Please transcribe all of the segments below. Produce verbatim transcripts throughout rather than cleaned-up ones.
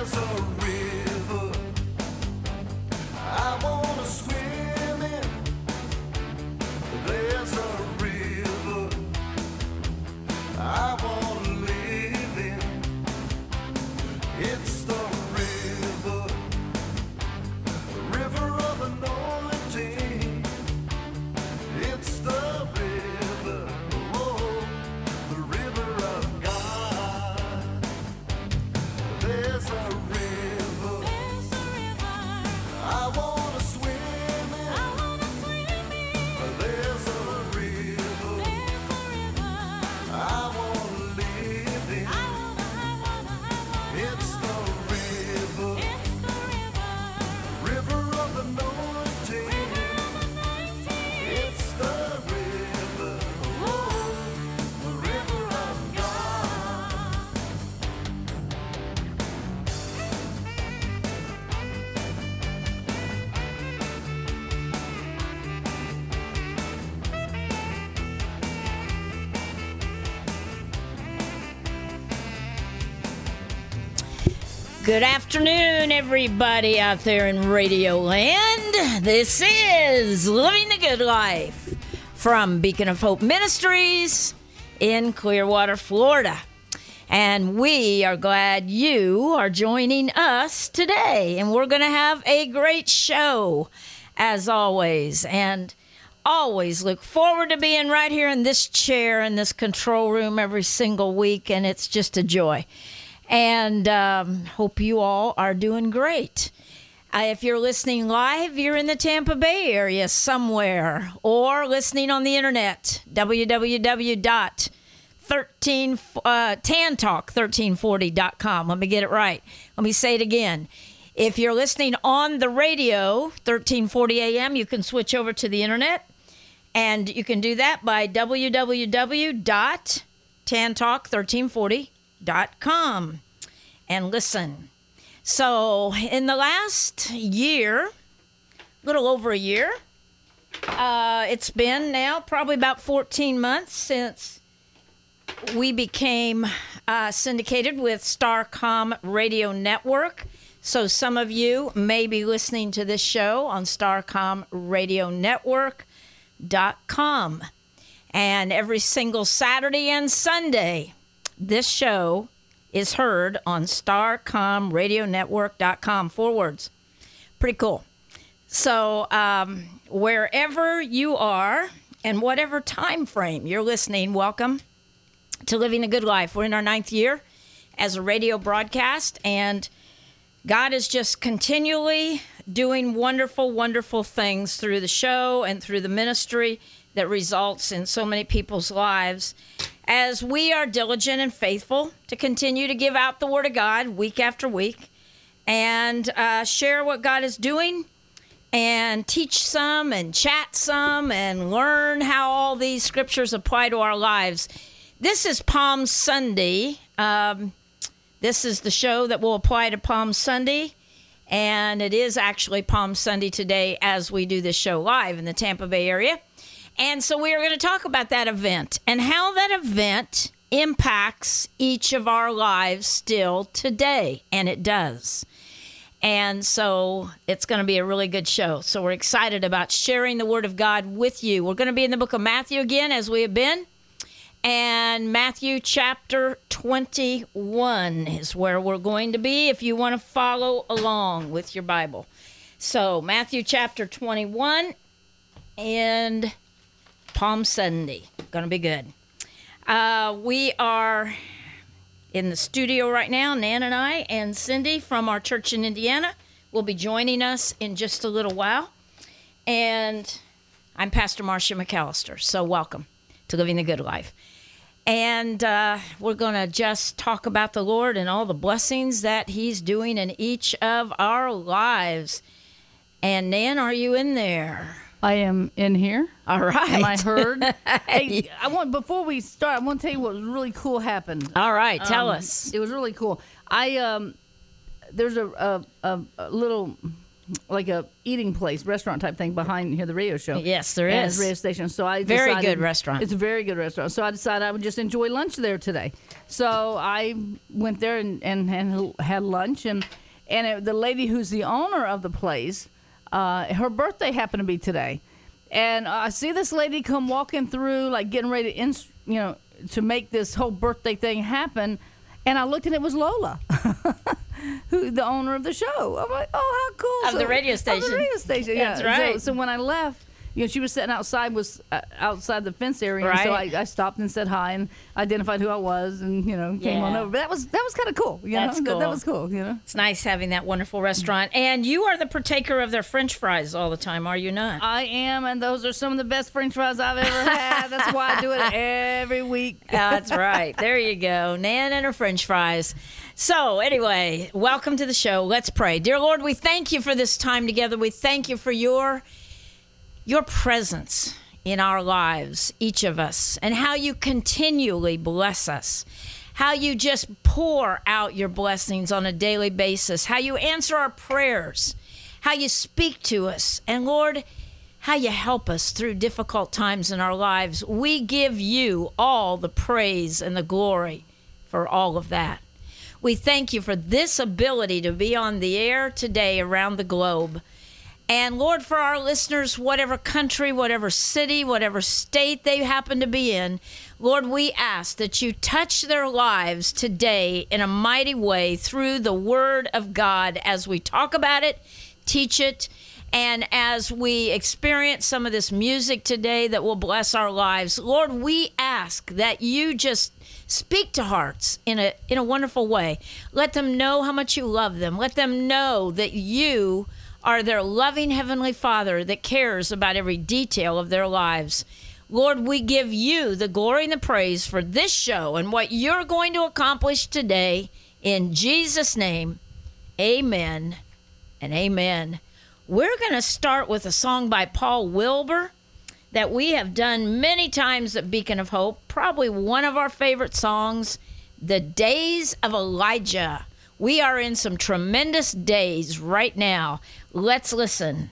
Good afternoon, everybody out there in Radio Land. This is Living the Good Life from Beacon of Hope Ministries in Clearwater, Florida. And we are glad you are joining us today. And we're going to have a great show, as always. And always look forward to being right here in this chair in this control room every single week. And it's just a joy. And um, hope you all are doing great. Uh, if you're listening live, you're in the Tampa Bay area somewhere, or listening on the internet, w w w dot tan talk thirteen forty dot com. Let me get it right. Let me say it again. If you're listening on the radio, thirteen forty a m, you can switch over to the internet, and you can do that by w w w dot tan talk thirteen forty dot com and listen. So in the last year, a little over a year, uh, it's been now probably about fourteen months since we became uh, syndicated with Starcom Radio Network. So some of you may be listening to this show on starcom radio network dot com. And every single Saturday and Sunday, this show is heard on starcom radio network dot com. Four words. Pretty cool. So um, wherever you are and whatever time frame you're listening, welcome to Living a Good Life. We're in our ninth year as a radio broadcast, and God is just continually doing wonderful, wonderful things through the show and through the ministry that results in so many people's lives, as we are diligent and faithful to continue to give out the Word of God week after week and uh, share what God is doing and teach some and chat some and learn how all these scriptures apply to our lives. This is Palm Sunday. Um, this is the show that will apply to Palm Sunday, and it is actually Palm Sunday today as we do this show live in the Tampa Bay area. And so we are going to talk about that event and how that event impacts each of our lives still today. And it does. And so it's going to be a really good show. So we're excited about sharing the Word of God with you. We're going to be in the book of Matthew again, as we have been. And Matthew chapter twenty-one is where we're going to be if you want to follow along with your Bible. So Matthew chapter twenty-one and Palm Sunday. Going to be good. Uh, we are in the studio right now, Nan and I, and Cindy from our church in Indiana will be joining us in just a little while. And I'm Pastor Marcia McAllister, so welcome to Living the Good Life. And uh, we're going to just talk about the Lord and all the blessings that He's doing in each of our lives. And Nan, are you in there? I am in here. All right. Am I heard? Hey, I want before we start, I want to tell you what was really cool happened. All right, tell um, us. It was really cool. I um, there's a a, a, a little like a eating place, restaurant type thing behind here, the radio show. Yes, there and is. radio station. So I Very decided, good restaurant. It's a very good restaurant. So I decided I would just enjoy lunch there today. So I went there and, and, and had lunch, and and it, the lady who's the owner of the place, uh, her birthday happened to be today, and I see this lady come walking through, like getting ready to, ins- you know, to make this whole birthday thing happen, and I looked and it was Lola. Who the owner of the show? I'm like, oh, how cool! Of so, the radio Of station. the radio station, yeah. That's right. So, so when I left, you know, she was sitting outside, was uh, outside the fence area, and so I, Right. I stopped and said hi and identified who I was, and you know, came on Yeah. over. But that was that was kind of cool. You That's know, cool. That, that was cool. You know, It's nice having that wonderful restaurant. And you are the partaker of their French fries all the time, are you not? I am, and those are some of the best French fries I've ever had. That's why I do it every week. That's right. There you go. Nan and her French fries. So, anyway, welcome to the show. Let's pray. Dear Lord, we thank you for this time together. We thank you for your your presence in our lives, each of us, and how you continually bless us, how you just pour out your blessings on a daily basis, how you answer our prayers, how you speak to us, and Lord, how you help us through difficult times in our lives. We give you all the praise and the glory for all of that. We thank you for this ability to be on the air today around the globe. And Lord, for our listeners, whatever country, whatever city, whatever state they happen to be in, Lord, we ask that you touch their lives today in a mighty way through the Word of God as we talk about it, teach it, and as we experience some of this music today that will bless our lives. Lord, we ask that you just speak to hearts in a in a wonderful way. Let them know how much you love them. Let them know that you are their loving Heavenly Father that cares about every detail of their lives. Lord, we give you the glory and the praise for this show and what you're going to accomplish today. In Jesus' name, amen and amen. We're going to start with a song by Paul Wilbur that we have done many times at Beacon of Hope, probably one of our favorite songs, The Days of Elijah. We are in some tremendous days right now. Let's listen.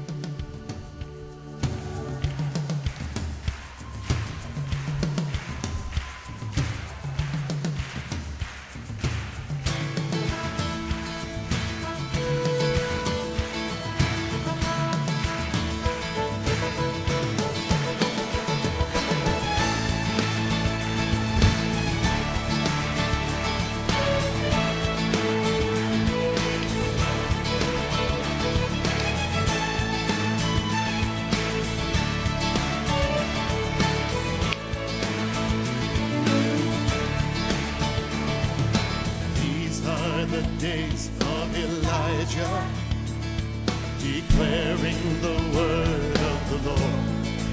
These are the days of Elijah, declaring the word of the Lord.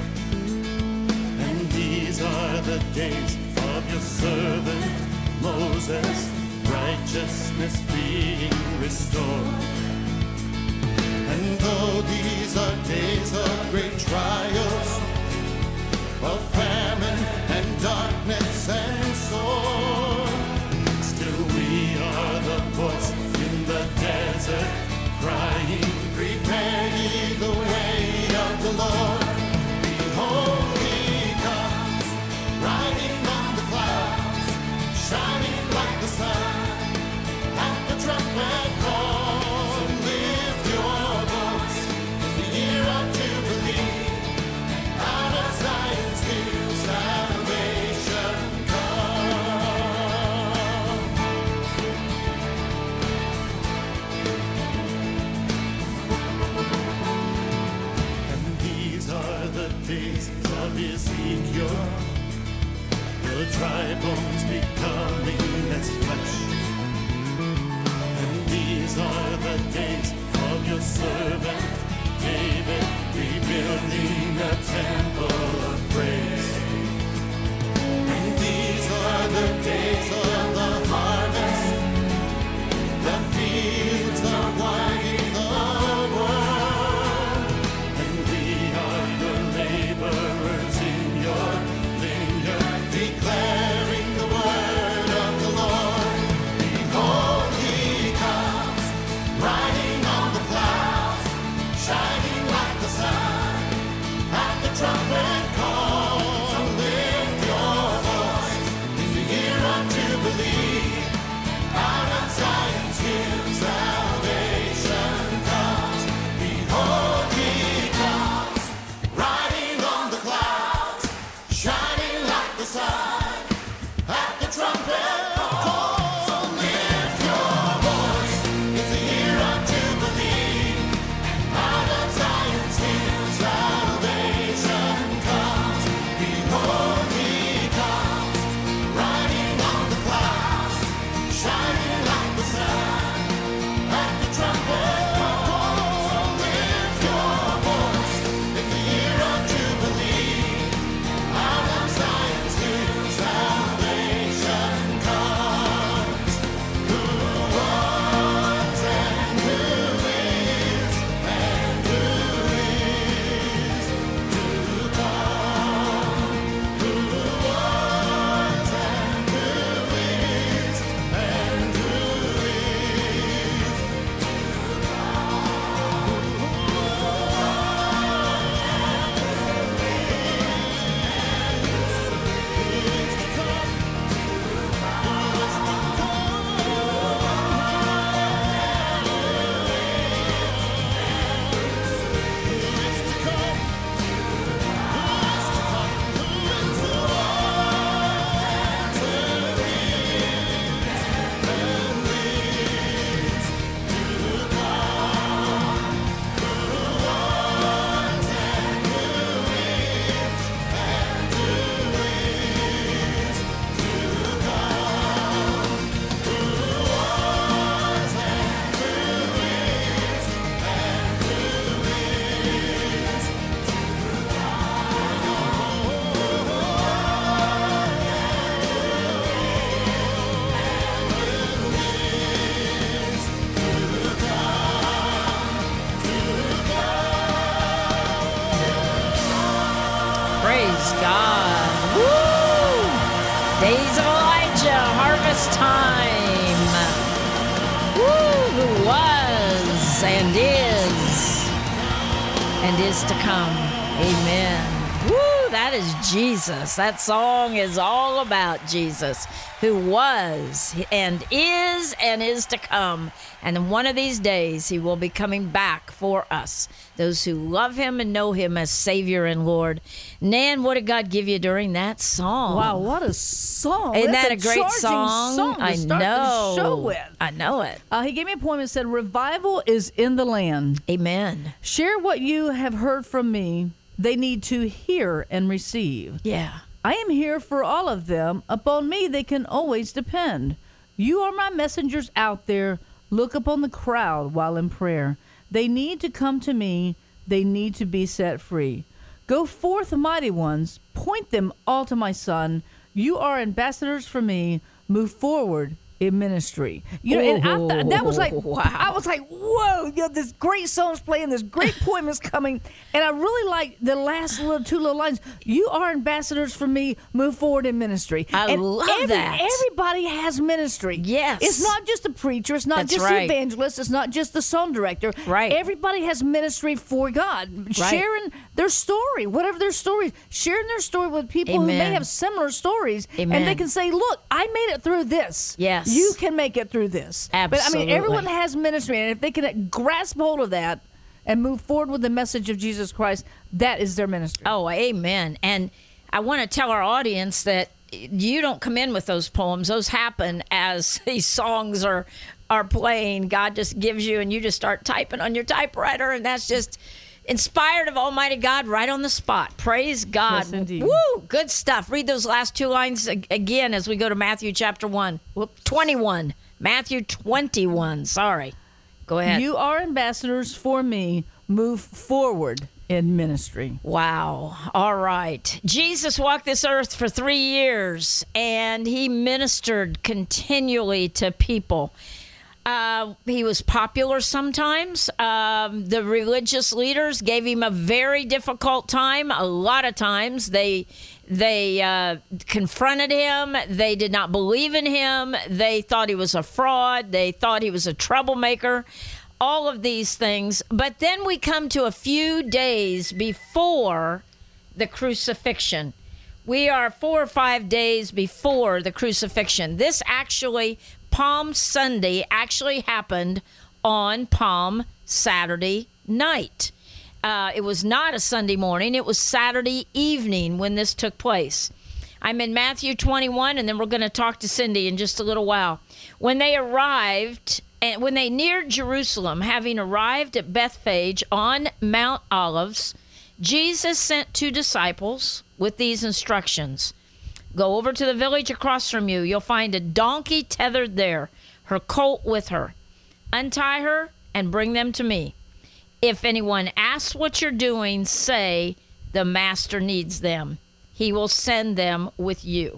And these are the days of your servant Moses, righteousness being restored. And though these are days of great trials, of famine and darkness and sword, still we are the voice in the desert, crying, prepare ye the way of the Lord. Behold, he comes, riding on the clouds, shining like the sun. At the trumpet call, lift your voice, it's the year of Jubilee. Out of Zion's hill, salvation come. And these are the days of Ezekiel, the dry bones becoming as flesh. And these are the days of your servant David, rebuilding a temple of praise. And these are the days of the harvest, the fields are winding the world. And we are your laborers in your vineyard, declaring the word of the Lord. God. Woo! Days of Elijah, harvest time. Woo! Who was and is and is to come. Amen. Woo! That is Jesus. That song is all about Jesus, who was and is and is to come. And one of these days, he will be coming back for us, those who love him and know him as Savior and Lord. Nan, what did God give you during that song? Wow, what a song. Isn't That's that a great charging song? song to I start know. the show with. I know it. Uh, he gave me a poem and said, revival is in the land. Amen. Share what you have heard from me. They need to hear and receive. Yeah. I am here for all of them. Upon me they can always depend. You are my messengers out there. Look upon the crowd while in prayer. They need to come to me. They need to be set free. Go forth, mighty ones. Point them all to my Son. You are ambassadors for me. Move forward in ministry. You know, and I th- that was like, Wow. I was like, whoa, you know, this great song's playing, this great poem is coming, and I really like the last little two little lines. You are ambassadors for me. Move forward in ministry. I And love every- that. Everybody has ministry. Yes. It's not just the preacher. It's not That's just right. the evangelist. It's not just the song director. Right. Everybody has ministry for God. Right. Sharing their story, whatever their story, sharing their story with people who may Amen. have similar stories, Amen. and they can say, "Look, I made it through this. Yes. You can make it through this." But I Absolutely. mean, everyone has ministry, and if they can grasp hold of that and move forward with the message of Jesus Christ, that is their ministry. Oh, amen. And I want to tell our audience that you don't come in with those poems. Those happen as these songs are are playing. God just gives you, and you just start typing on your typewriter, and that's just inspired of Almighty God right on the spot. Praise God. Yes, indeed. Woo! Good stuff. Read those last two lines ag- again as we go to Matthew chapter one. Whoops. twenty-one. Matthew twenty-one. Sorry. Go ahead. You are ambassadors for me. Move forward in ministry. Wow. All right. Jesus walked this earth for three years, and he ministered continually to people. Uh, he was popular sometimes. Um, the religious leaders gave him a very difficult time. A lot of times they they uh, confronted him. They did not believe in him. They thought he was a fraud. They thought he was a troublemaker. All of these things. But then we come to a few days before the crucifixion. We are four or five days before the crucifixion. This actually, Palm Sunday, actually happened on Palm Saturday night. Uh, it was not a Sunday morning. It was Saturday evening when this took place. I'm in Matthew twenty-one, and then we're going to talk to Cindy in just a little while. When they arrived, and when they neared Jerusalem, having arrived at Bethphage on Mount Olives, Jesus sent two disciples with these instructions. Go over to the village across from you. You'll find a donkey tethered there, her colt with her. Untie her and bring them to me. If anyone asks what you're doing, say, the master needs them. He will send them with you.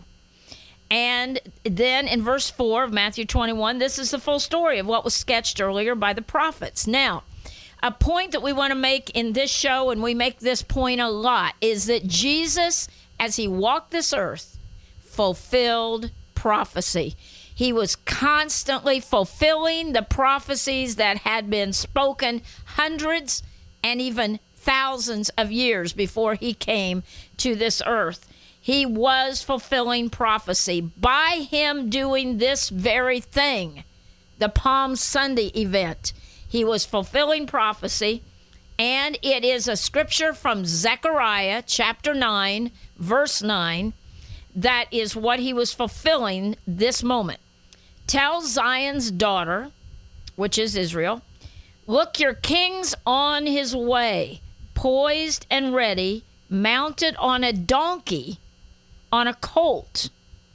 And then in verse four of Matthew twenty-one, this is the full story of what was sketched earlier by the prophets. Now, a point that we want to make in this show, and we make this point a lot, is that Jesus, as he walked this earth, fulfilled prophecy. He was constantly fulfilling the prophecies that had been spoken hundreds and even thousands of years before he came to this earth. He was fulfilling prophecy by him doing this very thing, the Palm Sunday event. He was fulfilling prophecy, and it is a scripture from Zechariah chapter nine, verse nine, that is what he was fulfilling this moment. Tell Zion's daughter, which is Israel, look, your king's on his way, poised and ready, mounted on a donkey, on a colt,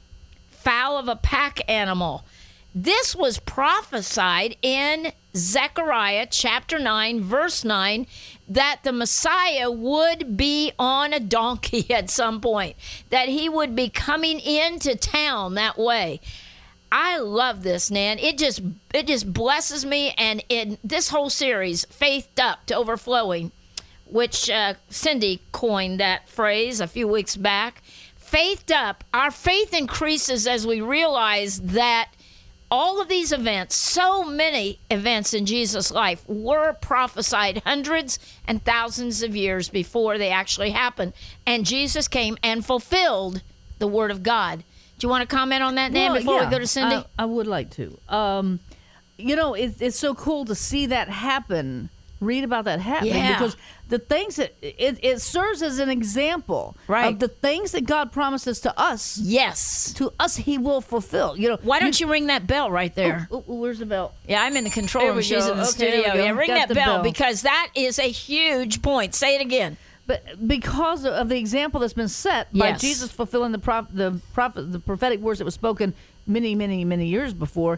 foal of a pack animal. This was prophesied in Zechariah chapter nine, verse nine, that the Messiah would be on a donkey at some point, that he would be coming into town that way. I love this, Nan. It just it just blesses me, and in this whole series, Faithed Up to Overflowing, which uh, Cindy coined that phrase a few weeks back. Faithed up. Our faith increases as we realize that all of these events, so many events in Jesus' life, were prophesied hundreds and thousands of years before they actually happened. And Jesus came and fulfilled the Word of God. Do you want to comment on that, Nan, Well, before yeah, we go to Cindy? I, I would like to. Um, you know, it, it's so cool to see that happen. Read about that happening Yeah. because the things that it, it serves as an example Right. of the things that God promises to us. Yes. To us, He will fulfill. You know, Why don't you ring that bell right there? Oh, oh, where's the bell? Yeah, I'm in the control There room. we She's go. in the Okay, studio. there we go. Yeah, ring Got that the bell, bell. because that is a huge point. Say it again. But because of the example that's been set by Yes. Jesus fulfilling the prop, the prophet, the prophetic words that were spoken many, many, many years before,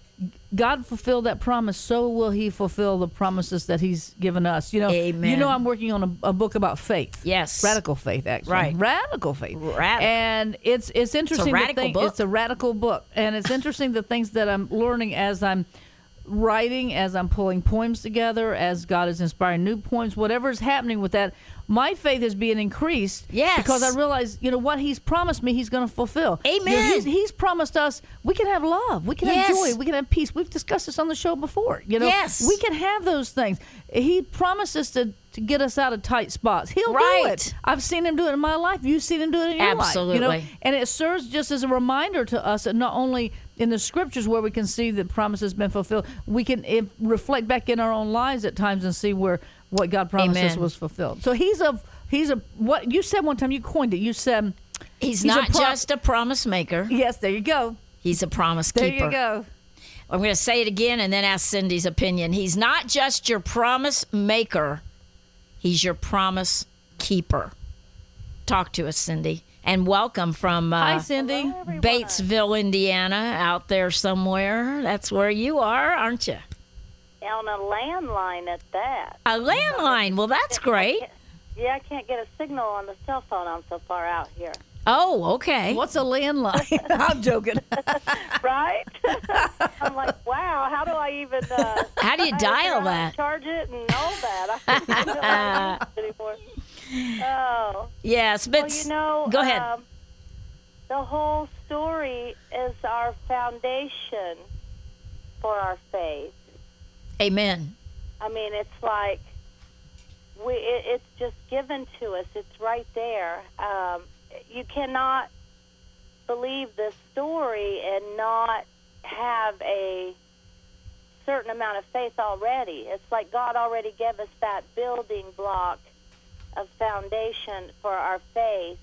God fulfilled that promise. So will He fulfill the promises that He's given us. You know, Amen. You know, I'm working on a, a book about faith. Yes. Radical faith, actually. Right. Radical faith. Radical. And it's it's interesting. the radical thing- book. It's a radical book, and it's interesting the things that I'm learning as I'm writing, as I'm pulling poems together, as God is inspiring new poems, whatever is happening with that, my faith is being increased. Yes. Because I realize, you know, what He's promised me, He's going to fulfill. Amen. You know, he's, he's promised us we can have love, we can Yes. have joy, we can have peace. We've discussed this on the show before. You know, Yes. we can have those things. He promises to to get us out of tight spots. He'll Right. do it. I've seen Him do it in my life. You've seen Him do it in your life. You know? Absolutely. And it serves just as a reminder to us that not only in the scriptures where we can see that promise has been fulfilled, we can eh, reflect back in our own lives at times and see where what God promised us Amen. was fulfilled. So He's a he's a what you said one time. You coined it. You said He's, He's a not pro- just a promise maker. yes. There you go. He's a promise There keeper. you go. I'm going to say it again and then ask Cindy's opinion. He's not just your promise maker. He's your promise keeper. Talk to us, Cindy. And welcome from Hi, uh, Cindy. Batesville, Indiana, out there somewhere. That's where you are, aren't you? On a landline at that. A landline. Well, that's great. Yeah, I can't get a signal on the cell phone. I'm so far out here. Oh, okay. What's a landline? I'm joking. Right? I'm like, wow, how do I even... Uh, How do you I don't dial know how to that? Charge it and all that. I don't know how to use it anymore. Oh. Yes, but Well, you know... go ahead. Um, the whole story is our foundation for our faith. Amen. I mean, it's like... We, it, it's just given to us. It's right there. Um, you cannot believe this story and not have a certain amount of faith already. It's like God already gave us that building block of foundation for our faith.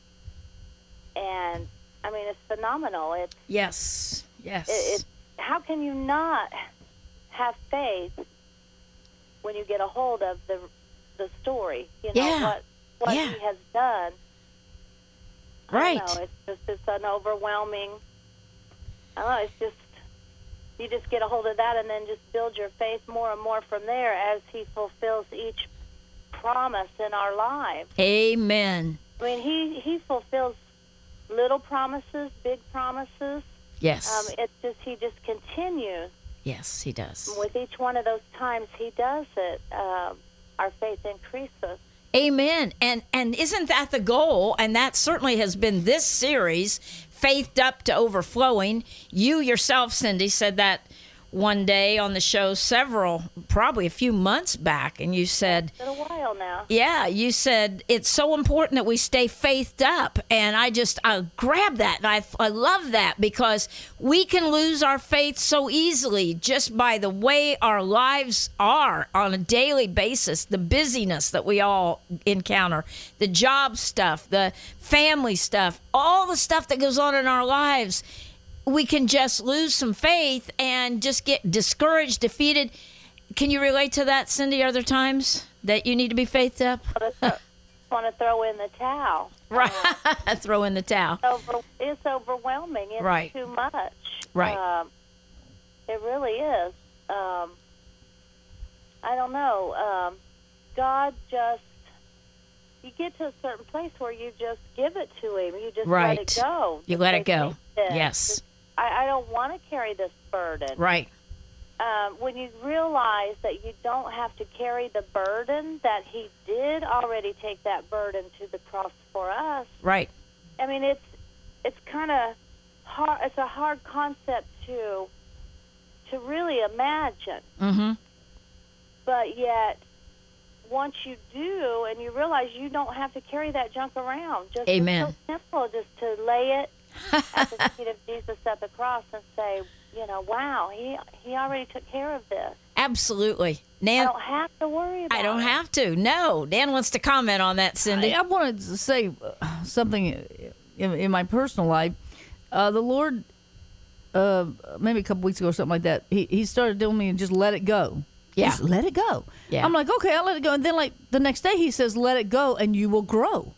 And, I mean, it's phenomenal. It's, Yes. Yes. it, it's how can you not have faith when you get a hold of the the story? You know, Yeah. what, what Yeah. He has done. I Right. don't know, it's just it's an overwhelming. I don't know. It's just you just get a hold of that and then just build your faith more and more from there as He fulfills each promise in our lives. Amen. I mean, He He fulfills little promises, big promises. Yes. Um, it's just He just continues yes, he does. with each one of those times He does it. Um, our faith increases. Amen. And and isn't that the goal? And that certainly has been this series, Faithed Up to Overflowing. You yourself, Cindy, said that one day on the show several, probably a few months back, and you said, It's been a while now. yeah, you said it's so important that we stay faithed up. And I just, I grabbed that. And I, I love that because we can lose our faith so easily just by the way our lives are on a daily basis, the busyness that we all encounter, the job stuff, the family stuff, all the stuff that goes on in our lives. We can just lose some faith and just get discouraged, defeated. Can you relate to that, Cindy? Are there times that you need to be faithed up? Want to throw in the towel. Right. Throw in the towel. Over, it's overwhelming. It's Right. too much. Right. Um, it really is. Um, I don't know. Um, God just, you get to a certain place where you just give it to Him. You just Right. let it go. You Just let say, it go. "Take this." Yes. I, I don't want to carry this burden. Right. um, when you realize that you don't have to carry the burden, that he did already take that burden to the cross for us. Right. I mean, it's it's kind of hard. It's a hard concept to to really imagine. Mm-hmm. But yet, once you do, and you realize you don't have to carry that junk around, just Amen. It's so simple, just to lay it at the feet of Jesus at the cross and say, you know, wow, he he already took care of this. Absolutely. I Nan, don't have to worry about it. I don't have to. No. Dan wants to comment on that, Cindy. I, I wanted to say uh, something in, in my personal life. Uh, the Lord, uh, maybe a couple weeks ago or something like that, he, he started telling me to just let it go. Yeah. Just let it go. Yeah. I'm like, okay, I'll let it go. And then, like, the next day he says, let it go and you will grow.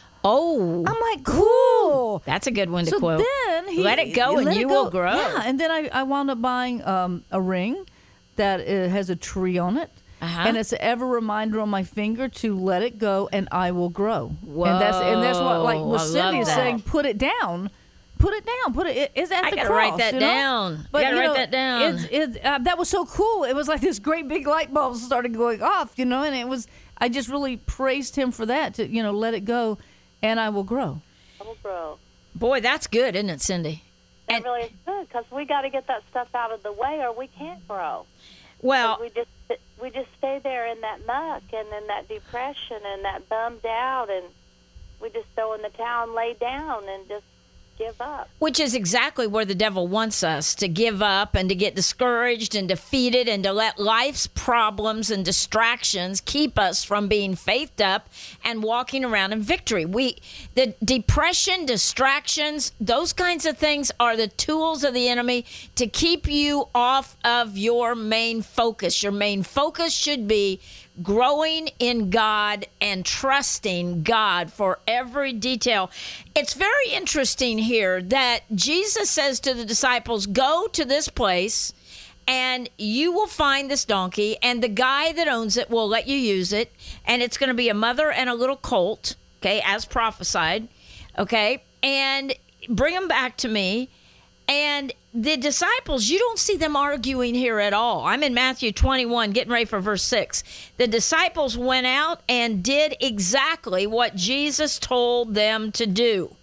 Oh. I'm like, cool. That's a good one to So quote. then he Let it go and let it you go. will grow. Yeah, and then I, I wound up buying um, a ring that uh, has a tree on it. Uh-huh. And it's an ever reminder on my finger to let it go and I will grow. And that's and that's what, like Whoa, what I Cindy love is that. saying, put it down. Put it down. Put it. it it's at I the gotta cross. write that you know? down. You But gotta you write know, that down. It's, it, uh, that was so cool. It was like this great big light bulb started going off, you know, and it was. I just really praised him for that. To you know, let it go, and I will grow. I will grow. Boy, that's good, isn't it, Cindy? That And- really is good, because we got to get that stuff out of the way, or we can't grow. Well, we just we just stay there in that muck and in that depression and that bummed out, and we just throw in the towel and lay down and just give up. which is exactly where the devil wants us to give up and to get discouraged and defeated and to let life's problems and distractions keep us from being faithed up and walking around in victory. We, the depression, distractions, those kinds of things are the tools of the enemy to keep you off of your main focus. Your main focus should be growing in God and trusting God for every detail. It's very interesting here that Jesus says to the disciples, go to this place and you will find this donkey, and the guy that owns it will let you use it, and it's going to be a mother and a little colt, okay, as prophesied, okay, and bring them back to me. And the disciples, you don't see them arguing here at all. I'm in Matthew twenty-one, getting ready for verse six. The disciples went out and did exactly what Jesus told them to do.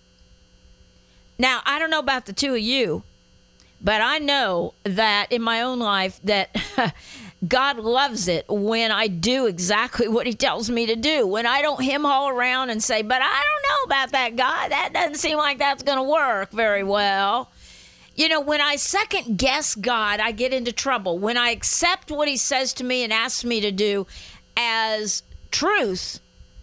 Now, I don't know about the two of you, but I know that in my own life that God loves it when I do exactly what he tells me to do. When I don't hem-haw around and say, but I don't know about that, God. That doesn't seem like that's going to work very well. You know, when I second guess God, I get into trouble. When I accept what he says to me and asks me to do as truth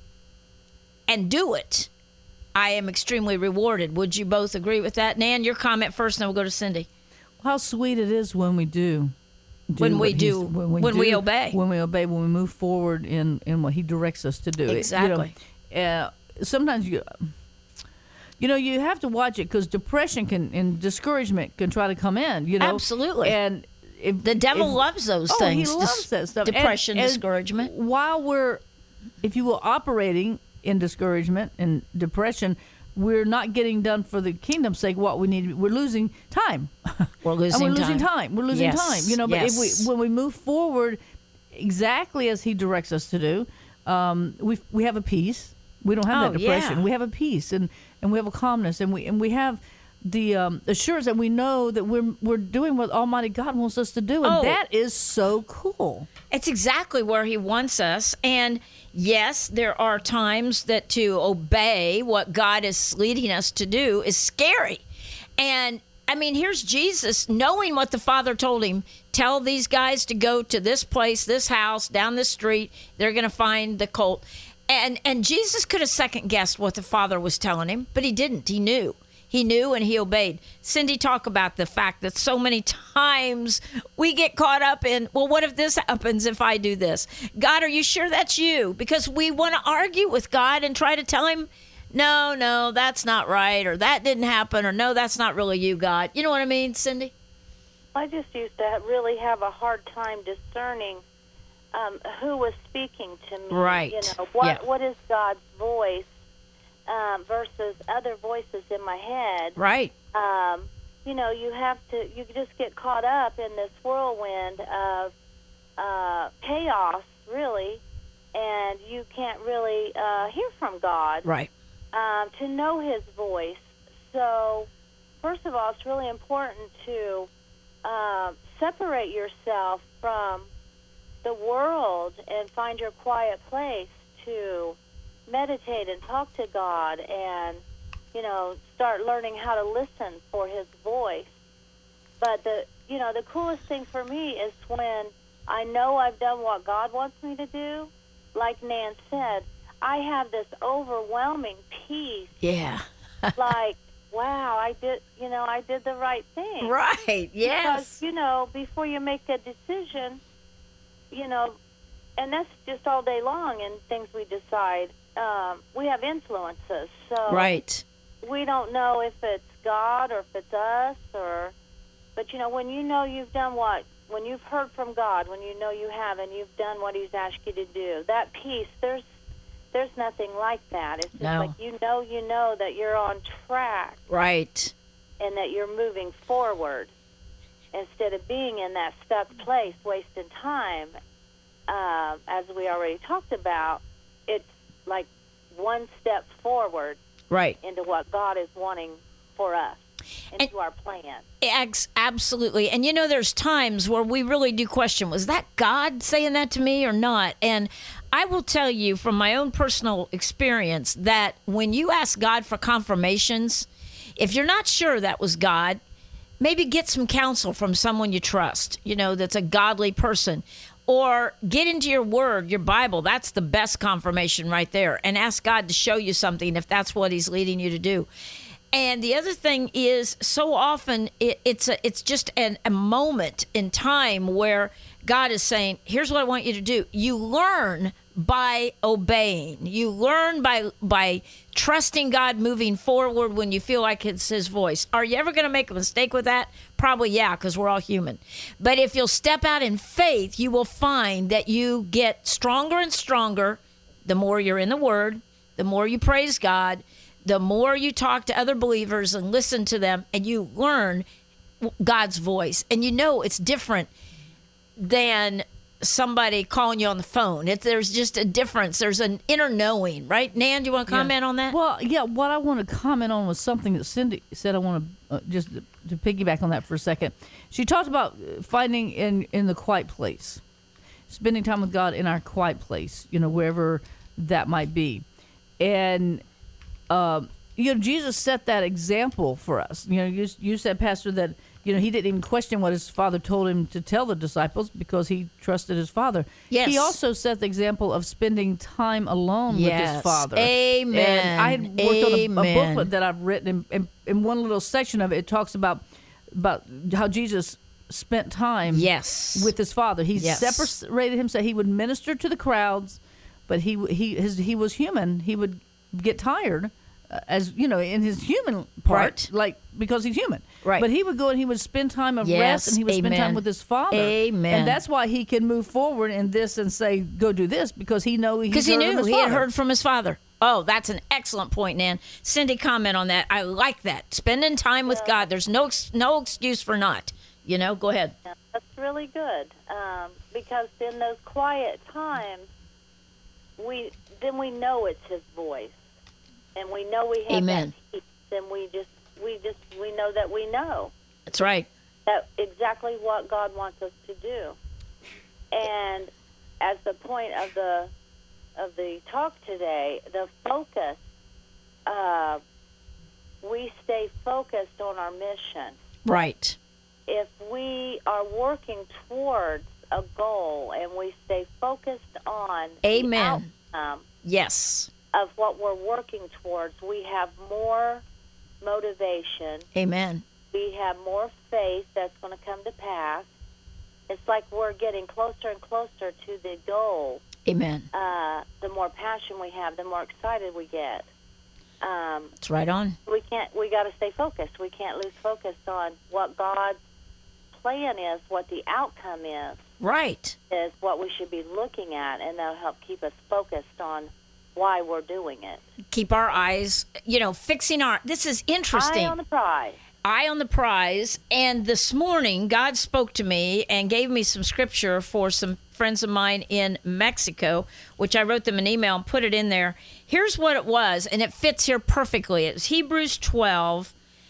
and do it, I am extremely rewarded. Would you both agree with that? Nan, your comment first, and then we'll go to Cindy. How sweet it is when we do. do When we what do- he's- when we, when we do- obey. When we obey, when we move forward in, in what he directs us to do. It- you Exactly. know, uh, sometimes you, you know, you have to watch it because depression can and discouragement can try to come in. You know, Absolutely. And if, The devil if- loves those oh, things. he loves Dis- that stuff. Depression, And- and discouragement. While we're, if you will, operating in discouragement and depression, we're not getting done for the kingdom's sake. What we need, we're losing time. We're losing and we're losing time. time. We're losing Yes, time. You know, but yes. if we when we move forward exactly as he directs us to do, um, we we have a peace. We don't have Oh, that depression. yeah. We have a peace and, and we have a calmness and we and we have the um, assurance that we know that we're we're doing what Almighty God wants us to do, and Oh. that is so cool. It's exactly where he wants us. And yes, there are times that to obey what God is leading us to do is scary. And I mean, here's Jesus knowing what the Father told him. Tell these guys to go to this place, this house, down this street. They're going to find the colt. And and Jesus could have second guessed what the Father was telling him, but he didn't. He knew. He knew and he obeyed. Cindy, talk about the fact that so many times we get caught up in, well, what if this happens if I do this? God, are you sure that's you? Because we want to argue with God and try to tell him, no, no, that's not right, or that didn't happen, or no, that's not really you, God. You know what I mean, Cindy? I just used to really have a hard time discerning um, who was speaking to me. Right. You know, what Yeah. what is God's voice um, versus other voices in my head. Right. Um, you know, you have to, you just get caught up in this whirlwind of uh, chaos, really, and you can't really uh, hear from God. Right. Um, to know His voice. So, first of all, it's really important to uh, separate yourself from the world and find your quiet place to meditate and talk to God and, you know, start learning how to listen for His voice. But the, you know, the coolest thing for me is when I know I've done what God wants me to do. Like Nan said, I have this overwhelming peace. Yeah. Like, wow, I did, you know, I did the right thing. Right. Yes. Because, you know, before you make a decision, you know, and that's just all day long and things we decide. Um, we have influences. So Right. we don't know if it's God or if it's us or, but, you know, when you know you've done what, when you've heard from God, when you know you have and you've done what He's asked you to do, that peace, there's there's nothing like that. It's just No. like you know you know that you're on track Right. and that you're moving forward instead of being in that stuck place, wasting time. Uh, as we already talked about, it's like one step forward Right. into what God is wanting for us, into And- our plan. Ex- absolutely. And you know, there's times where we really do question, was that God saying that to me or not? And I will tell you from my own personal experience that when you ask God for confirmations, if you're not sure that was God, maybe get some counsel from someone you trust, you know, that's a godly person. Or get into your word, your Bible. That's the best confirmation right there. And ask God to show you something if that's what He's leading you to do. And the other thing is, so often it, it's a, it's just an, a moment in time where God is saying, here's what I want you to do. You learn by obeying. You learn by by trusting God, moving forward when you feel like it's His voice. Are you ever going to make a mistake with that? Probably, yeah, because we're all human. But if you'll step out in faith, you will find that you get stronger and stronger the more you're in the Word, the more you praise God, the more you talk to other believers and listen to them, and you learn God's voice. And you know it's different than somebody calling you on the phone. It, there's just a difference. There's an inner knowing, right? Nan, do you want to comment Yeah. on that? Well, yeah, what I want to comment on was something that Cindy said. I want to uh, just to, to piggyback on that for a second. She talked about finding in, in the quiet place, spending time with God in our quiet place, you know, wherever that might be. And, um, you know, Jesus set that example for us. You know, you, you said, Pastor, that, you know, He didn't even question what His Father told Him to tell the disciples because He trusted His Father. Yes. He also set the example of spending time alone Yes. with His Father. Amen. And I had worked Amen. on a, a booklet that I've written, and, and in one little section of it, it talks about about how Jesus spent time Yes. with His Father. He Yes. separated Himself. He would minister to the crowds, but he he his, he was human. He would get tired, uh, as you know, in his human part, Right. like because he's human. Right. But he would go and he would spend time of Yes. rest, and he would spend Amen. time with His Father. Amen. And that's why he can move forward in this and say, "Go do this," because he know Because he knew he had heard from his father. Oh, that's an excellent point, Nan. Cindy, comment on that. I like that. Spending time with God. There's no ex- no excuse for not. You know, go ahead. Yeah, that's really good um, because in those quiet times, we then we know it's His voice, and we know we have Amen. that peace, and we just we just we know that we know That's right. that exactly what God wants us to do. And as the point of the of the talk today, the focus, uh, we stay focused on our mission. Right. If we are working towards a goal and we stay focused on Amen. the outcome Yes. of what we're working towards, we have more motivation. Amen. We have more faith that's going to come to pass. It's like we're getting closer and closer to the goal. Amen. Uh, the more passion we have, the more excited we get. Um, It's right on. we can't. We got to stay focused. We can't lose focus on what God's plan is, what the outcome is, Right. is what we should be looking at, and that'll help keep us focused on why we're doing it. Keep our eyes, you know, fixing our. This is interesting. Eye on the prize. eye on the prize. And this morning, God spoke to me and gave me some scripture for some friends of mine in Mexico, which I wrote them an email and put it in there. Here's what it was, and it fits here perfectly. It's Hebrews twelve,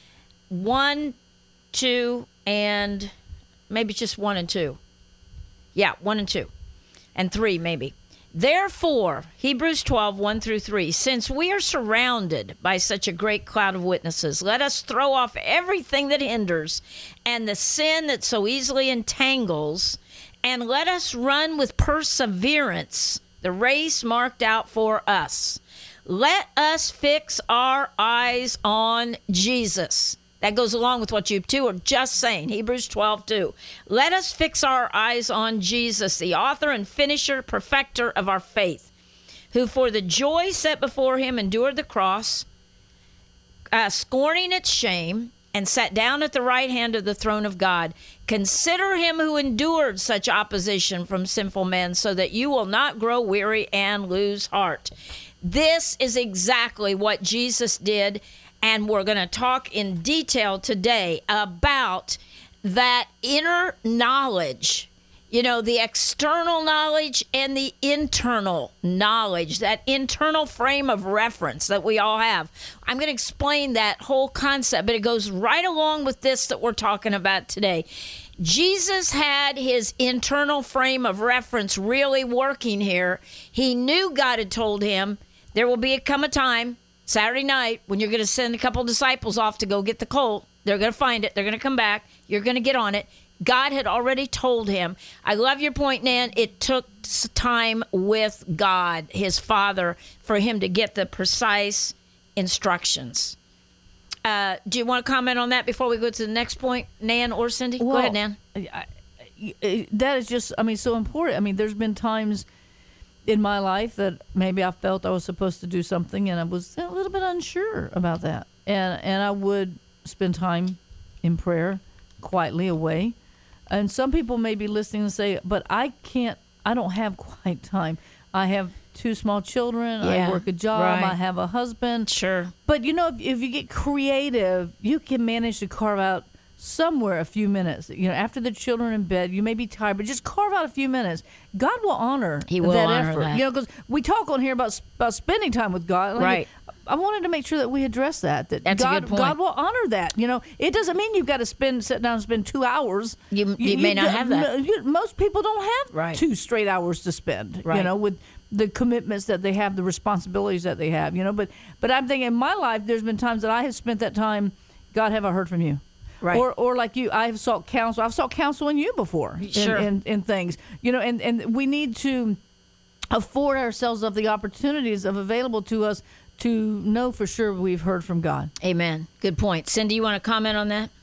one, two, and maybe just one and two. Yeah, one and two. And three, maybe. Therefore, Hebrews twelve, one through three, since we are surrounded by such a great cloud of witnesses, let us throw off everything that hinders and the sin that so easily entangles, and let us run with perseverance the race marked out for us. Let us fix our eyes on Jesus. That goes along with what you two are just saying, Hebrews twelve, two. Let us fix our eyes on Jesus, the author and finisher, perfecter of our faith, who for the joy set before him endured the cross, uh, scorning its shame, and sat down at the right hand of the throne of God. Consider him who endured such opposition from sinful men, so that you will not grow weary and lose heart. This is exactly what Jesus did. And we're going to talk in detail today about that inner knowledge, you know, the external knowledge and the internal knowledge, that internal frame of reference that we all have. I'm going to explain that whole concept, but it goes right along with this that we're talking about today. Jesus had his internal frame of reference really working here. He knew God had told him there will be a come a time, Saturday night, when you're going to send a couple disciples off to go get the colt. They're going to find it. They're going to come back. You're going to get on it. God had already told him. I love your point, Nan. It took time with God, his Father, for him to get the precise instructions. Uh, do you want to comment on that before we go to the next point, Nan or Cindy? Well, go ahead, Nan. I, I, that is just, I mean, so important. I mean, there's been times in my life that maybe I felt I was supposed to do something and I was a little bit unsure about that. And and I would spend time in prayer, quietly away. And some people may be listening and say, but I can't, I don't have quiet time. I have two small children. Yeah, I work a job. right. I have a husband. Sure. But, you know, if, if you get creative, you can manage to carve out somewhere a few minutes. You know, after the children are in bed, you may be tired, but just carve out a few minutes. God will honor He will that honor effort. that. You know, because we talk on here about about spending time with God. Like, Right. I wanted to make sure that we address that. That That's a God, good point. God will honor that. You know, it doesn't mean you've got to spend sit down and spend two hours. You- you may not have that. no, you- most people don't have Right. two straight hours to spend. You Right. know, with the commitments that they have, the responsibilities that they have. You know, but but I'm thinking in my life, there's been times that I have spent that time. God, have I heard from you? Right. Or, or like you, I've sought counsel. I've sought counsel in you before. In, Sure. in, in things, you know, and, and we need to afford ourselves of the opportunities of available to us to know for sure we've heard from God. Amen. Good point. Cindy, you want to comment on that?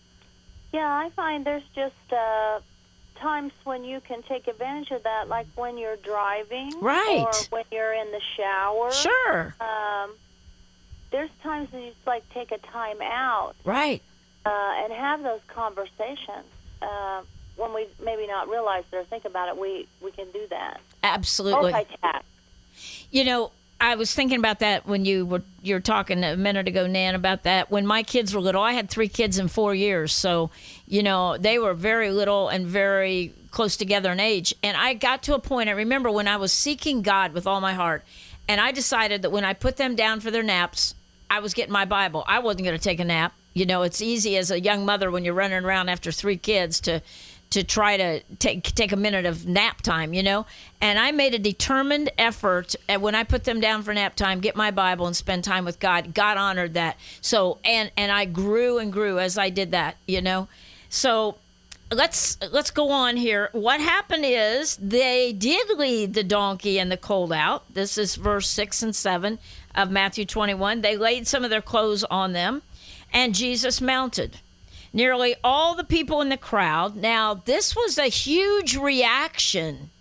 Yeah, I find there's just uh, times when you can take advantage of that, like when you're driving, Right. or when you're in the shower. Sure. Um, there's times that you just like take a time out Right. uh, and have those conversations. Uh, when we maybe not realize it or think about it, we, we can do that. Absolutely. Multitask. You know, I was thinking about that when you were you were talking a minute ago, Nan, about that. When my kids were little, I had three kids in four years. So, you know, they were very little and very close together in age. And I got to a point, I remember when I was seeking God with all my heart, and I decided that when I put them down for their naps, I was getting my Bible. I wasn't going to take a nap. You know, it's easy as a young mother when you're running around after three kids to to try to take take a minute of nap time, you know. And I made a determined effort, and when I put them down for nap time, get my Bible and spend time with God. God honored that. So, and and I grew and grew as I did that, you know. So let's let's go on here. What happened is they did lead the donkey and the colt out. This is verse six and seven of Matthew twenty-one. They laid some of their clothes on them, and Jesus mounted. Nearly all the people in the crowd. Now, this was a huge reaction.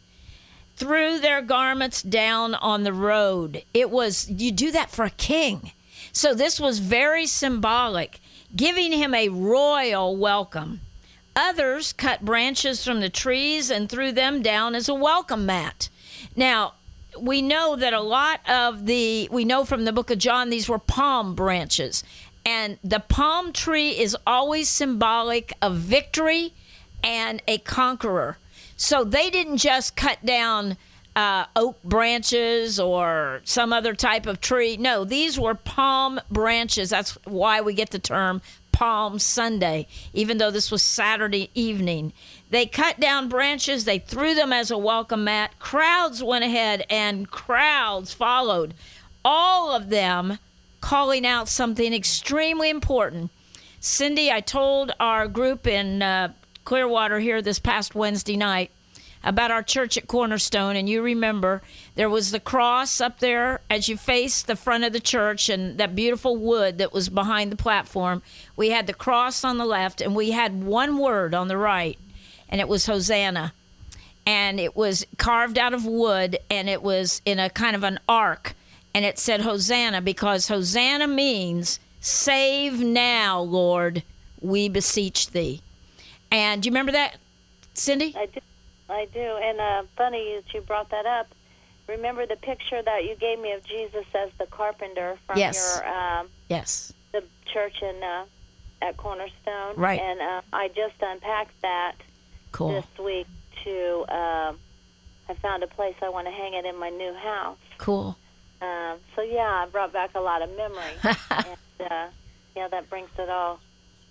Threw their garments down on the road. It was, you do that for a king. So this was very symbolic, giving him a royal welcome. Others cut branches from the trees and threw them down as a welcome mat. Now, we know that a lot of the, we know from the book of John, these were palm branches. And the palm tree is always symbolic of victory and a conqueror. So they didn't just cut down uh, oak branches or some other type of tree. No, these were palm branches. That's why we get the term Palm Sunday, even though this was Saturday evening. They cut down branches. They threw them as a welcome mat. Crowds went ahead and crowds followed. All of them calling out something extremely important. Cindy, I told our group in uh, Clearwater here this past Wednesday night about our church at Cornerstone, and you remember there was the cross up there as you faced the front of the church and that beautiful wood that was behind the platform. We had the cross on the left, and we had one word on the right, and it was Hosanna. And it was carved out of wood, and it was in a kind of an arc, and it said Hosanna, because Hosanna means save now, Lord, we beseech thee. And do you remember that, Cindy? I do. I do. And uh, funny that you brought that up. Remember the picture that you gave me of Jesus as the carpenter from Yes. your um, Yes. the church in uh, at Cornerstone. Right. And uh, I just unpacked that Cool. this week to. Um, I found a place I want to hang it in my new house. Cool. Um, so yeah, I brought back a lot of memory, and uh, yeah, that brings it all,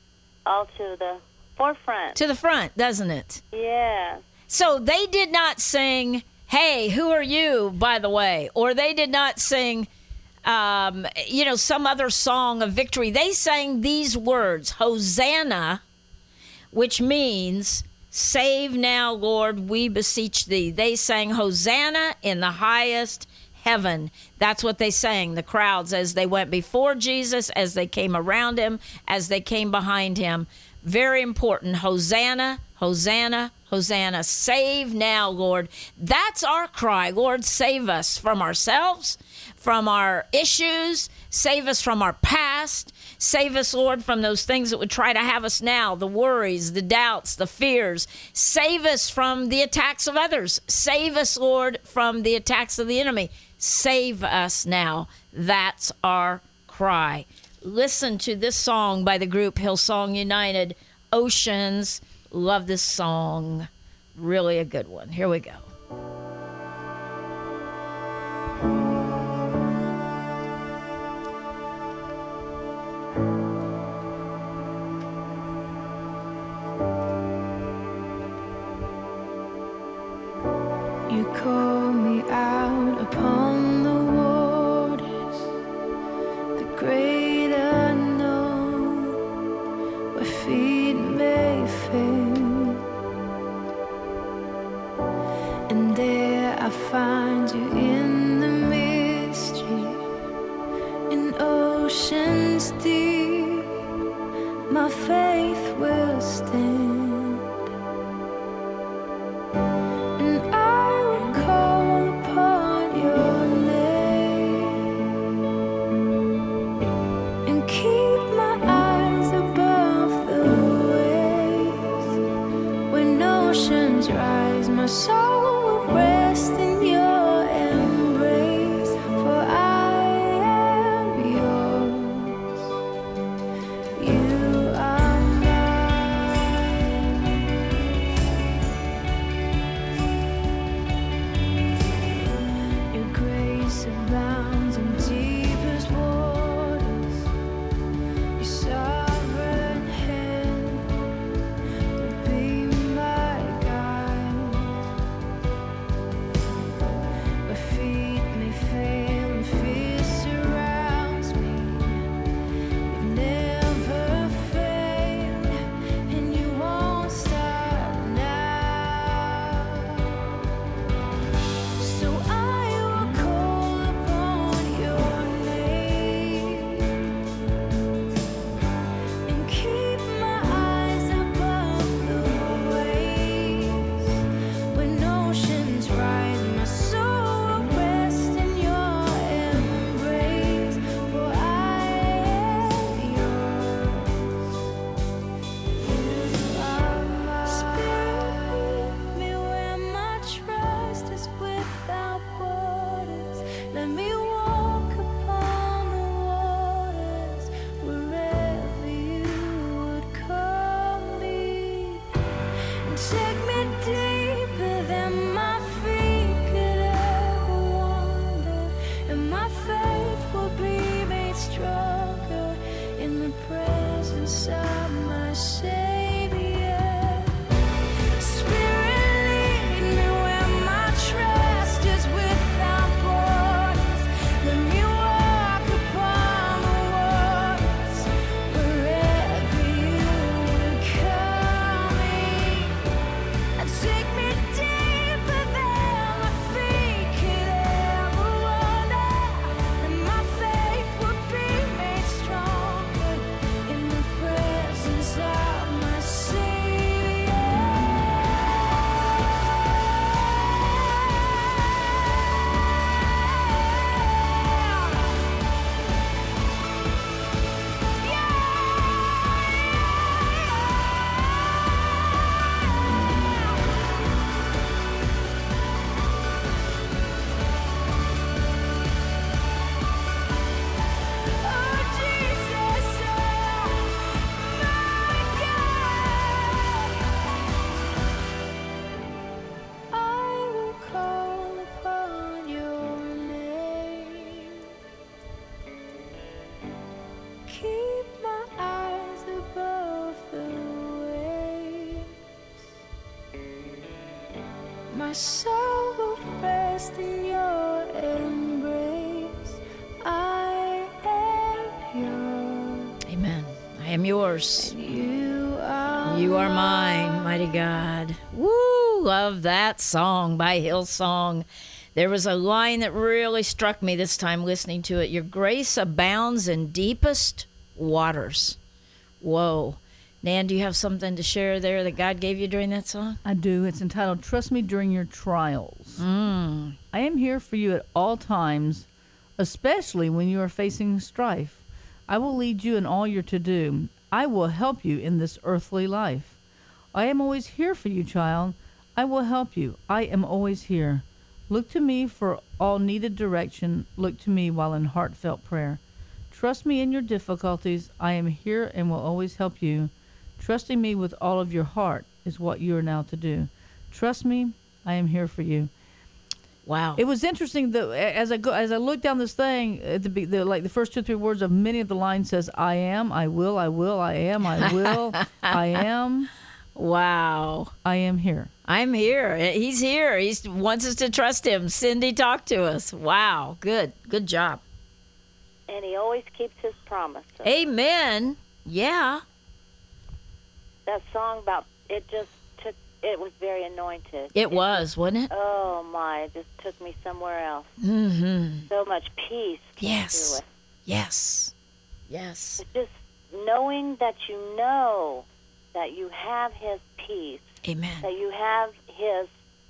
all to the forefront. To the front, doesn't it? Yeah. So they did not sing, "Hey, who are you?" by the way, or they did not sing, um, you know, some other song of victory. They sang these words, Hosanna, which means save now, Lord, we beseech thee. They sang Hosanna in the highest heaven. That's what they sang, the crowds, as they went before Jesus, as they came around him, as they came behind him. Very important. Hosanna, Hosanna, Hosanna. Save now, Lord. That's our cry. Lord, save us from ourselves, from our issues. Save us from our past. Save us, Lord, from those things that would try to have us now, the worries, the doubts, the fears. Save us from the attacks of others. Save us, Lord, from the attacks of the enemy. Save us now. That's our cry. Listen to this song by the group Hillsong United, Oceans. Love this song. Really a good one. Here we go. You call me out upon the waters, the great unknown, where feet may fail. And there I find you in the mystery, in oceans deep, my faith will stand. Soul will rest in your embrace, for I am yours. You are mine. Your grace abounds in deepest waters. Your sovereign hand will be my guide. My soul will rest in your embrace. I am yours. Amen. I am yours. You are You are mine, mighty God. Woo! Love that song by Hillsong. There was a line that really struck me this time listening to it. Your grace abounds in deepest waters. Whoa. Nan, do you have something to share there that God gave you during that song? I do. It's entitled Trust Me During Your Trials. Mm. I am here for you at all times, especially when you are facing strife. I will lead you in all you're to do. I will help you in this earthly life. I am always here for you, child. I will help you. I am always here. Look to me for all needed direction. Look to me while in heartfelt prayer. Trust me in your difficulties. I am here and will always help you. Trusting me with all of your heart is what you are now to do. Trust me, I am here for you. Wow. It was interesting that as I go, as I look down this thing, at the, be- the like the first two three words of many of the lines says, "I am, I will, I will, I am, I will, I am, Wow. I am here." I'm here. He's here. He wants us to trust him. Cindy, talk to us. Wow. Good. Good job. And he always keeps his promises. Amen. Yeah. That song about it just took, it was very anointed. It was, wasn't it? Oh my, it just took me somewhere else. Mm-hmm. So much peace came Yes. through it. Yes. Yes. It's just knowing that you know that you have his peace, Amen. that you have his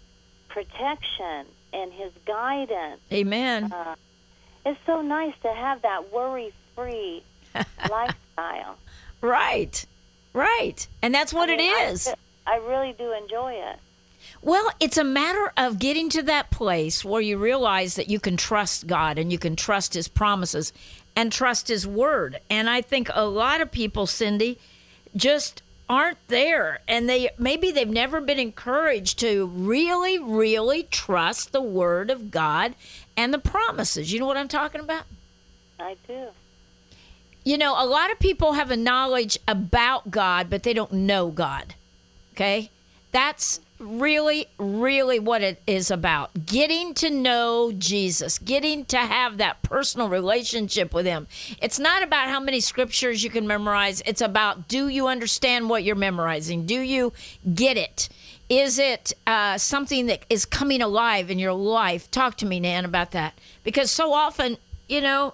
protection and his guidance. Amen. Uh, it's so nice to have that worry-free lifestyle. Right. Right. And that's what I it mean, I- is. I really do enjoy it. Well, it's a matter of getting to that place where you realize that you can trust God and you can trust his promises and trust his word. And I think a lot of people, Cindy, just aren't there, and they maybe they've never been encouraged to really, really trust the word of God and the promises. You know what I'm talking about? I do. You know, a lot of people have a knowledge about God, but they don't know God. Okay? That's really, really what it is about. Getting to know Jesus, getting to have that personal relationship with him. It's not about how many scriptures you can memorize. It's about, do you understand what you're memorizing? Do you get it? Is it uh, something that is coming alive in your life? Talk to me, Nan, about that. Because so often, you know,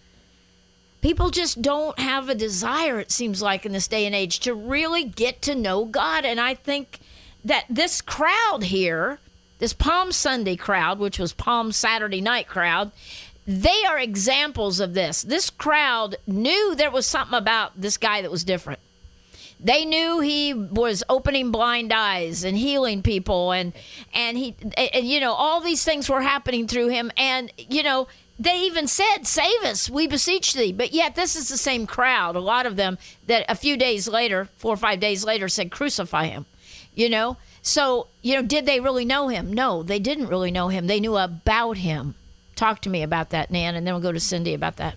people just don't have a desire, it seems like, in this day and age to really get to know God. And I think that this crowd here, this Palm Sunday crowd, which was Palm Saturday night crowd, they are examples of this. This crowd knew there was something about this guy that was different. They knew he was opening blind eyes and healing people, and and he and you know, all these things were happening through him. And you know, they even said, "Save us, we beseech thee." But yet this is the same crowd, a lot of them, that a few days later, four or five days later, said, "Crucify him." You know, so, you know, did they really know him? No, they didn't really know him. They knew about him. Talk to me about that, Nan, and then we'll go to Cindy about that.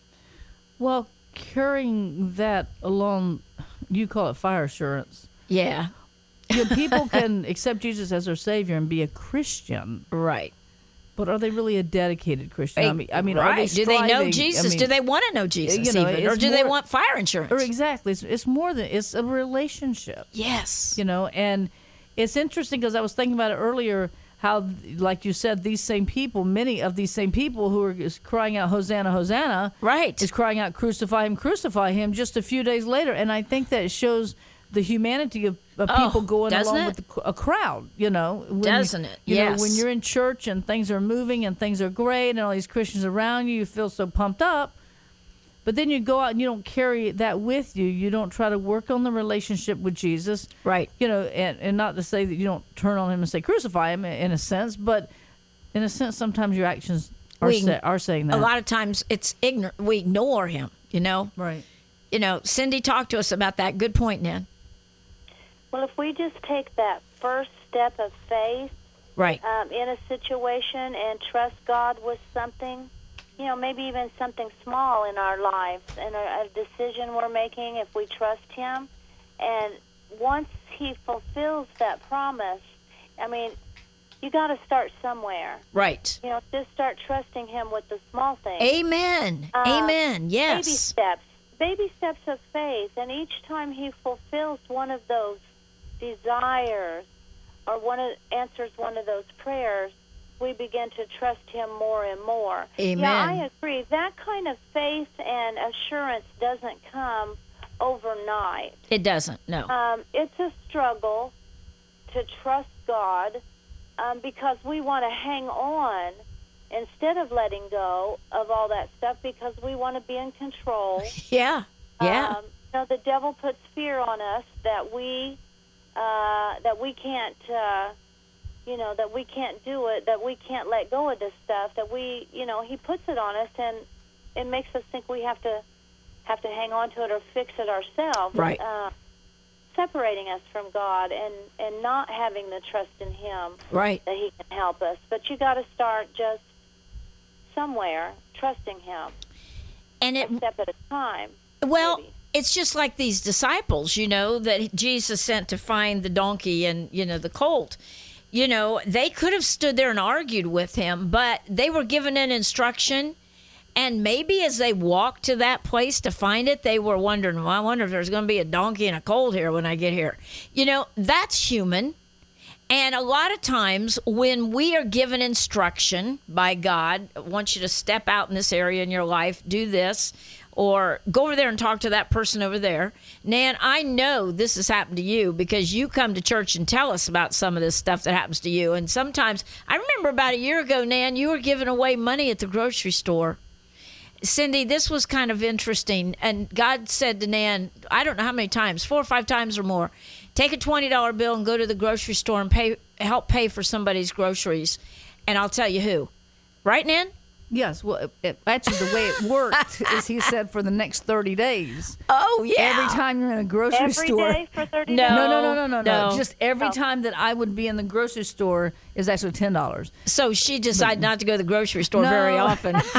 Well, carrying that along, you call it fire assurance. Yeah, You know, people can accept Jesus as their Savior and be a Christian, right. but are they really a dedicated Christian? I mean, I mean, right. are they do they know striving? Jesus? I mean, do they want to know Jesus you know, even? Or it's do they more- want fire insurance? Or exactly, it's, it's more than it's a relationship. Yes. You know, and it's interesting because I was thinking about it earlier. How, like you said, these same people, many of these same people who are just crying out, "Hosanna, Hosanna," Right. is crying out, "Crucify him, crucify him," just a few days later. And I think that shows the humanity of, of Oh, people going doesn't along it? with the, c- a crowd, you know. When Doesn't you, it? You Yes. know, when you're in church and things are moving and things are great and all these Christians around you, you feel so pumped up. But then you go out and you don't carry that with you. You don't try to work on the relationship with Jesus. Right. You know, and, and not to say that you don't turn on him and say, "Crucify him," in a sense, but in a sense, sometimes your actions are, We- sa- are saying that. A lot of times it's ignorant. We ignore him, you know. Right. You know, Cindy, talk to us about that. Good point, Nan. Well, if we just take that first step of faith Right. um, in a situation and trust God with something, you know, maybe even something small in our lives and a, a decision we're making, if we trust him, and once he fulfills that promise, I mean, you got to start somewhere. Right. You know, just start trusting him with the small things. Amen. Uh, Amen. Yes. Baby steps. Baby steps of faith. And each time he fulfills one of those desires or one of, answers one of those prayers, we begin to trust him more and more. Amen. Yeah, I agree. That kind of faith and assurance doesn't come overnight. It doesn't, no. Um, it's a struggle to trust God um, because we want to hang on instead of letting go of all that stuff because we want to be in control. Yeah, yeah. Um, you know, the devil puts fear on us that we uh, that we can't, uh, you know, that we can't do it, that we can't let go of this stuff. That we, you know, he puts it on us, and it makes us think we have to have to hang on to it or fix it ourselves. Right. Uh, separating us from God and, and not having the trust in him Right. that he can help us. But you got to start just somewhere trusting him, And it a step at a time. Well, maybe. it's just like these disciples, you know, that Jesus sent to find the donkey and, you know, the colt. You know, they could have stood there and argued with him, but they were given an instruction. And maybe as they walked to that place to find it, they were wondering, well, I wonder if there's going to be a donkey and a colt here when I get here. You know, that's human. And a lot of times when we are given instruction by God, I want you to step out in this area in your life, do this, or go over there and talk to that person over there. Nan, I know this has happened to you because you come to church and tell us about some of this stuff that happens to you. And sometimes, I remember about a year ago, Nan, you were giving away money at the grocery store. Cindy, this was kind of interesting. And God said to Nan, I don't know how many times, four or five times or more, take a twenty dollar bill and go to the grocery store and pay, help pay for somebody's groceries. And I'll tell you who. Right, Nan? Yes, well, it, it, actually, the way it worked is he said for the next thirty days. Oh, yeah. Every time you're in a grocery Every store. day for thirty No. days? No, no, no, no, no, no. No. Just every Oh. time that I would be in the grocery store is actually ten dollars. So she decided not to go to the grocery store No. very often. No.